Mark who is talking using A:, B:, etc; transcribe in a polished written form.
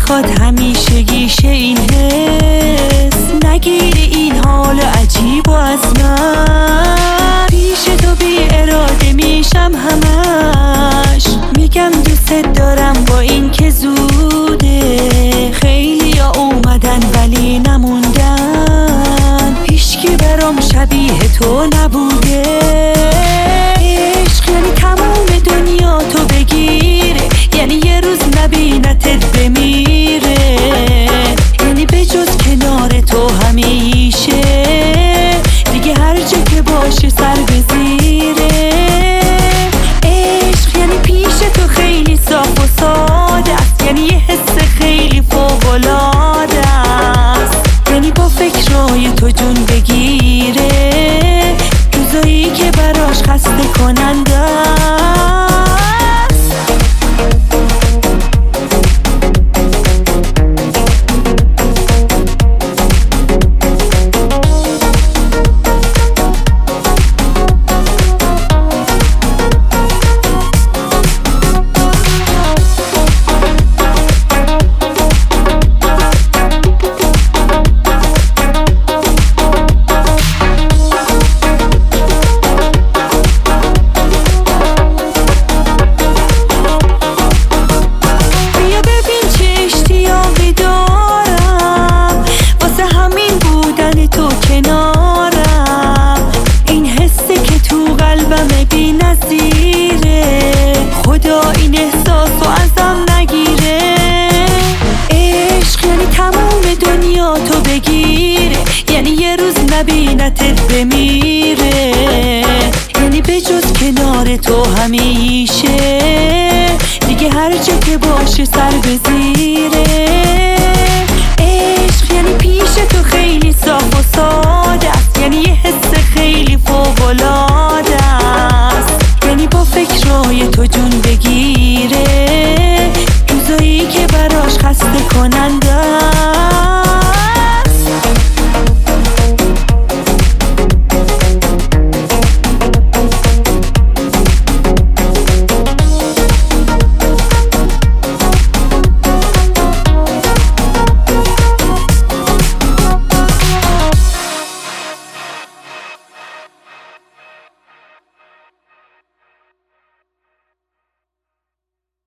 A: میخواد همیشگیشه این حس، نگیری این حال عجیب و از من. پیش تو بی اراده میشم همش، میگم دوست دارم با این که زوده. خیلی ها اومدن ولی نموندن، هیچکی برام شبیه تو نبوده. عشق یعنی تموم دنیا تو بگیره، یعنی یه روز نبینتت بمیره، یعنی به جز کنار تو همیشه دیگه هر جا که باشه سر به زیره. عشق یعنی پیش تو خیلی صاف و ساده است، یعنی یه حس خیلی فوق‌العاده است، یعنی با فکرای تو جون بگیره، روزایی که براش خسته کننده است. خدا این احساسو ازم نگیره. عشق یعنی تموم دنیا تو بگیره، یعنی یه روز نبینتت بمیره.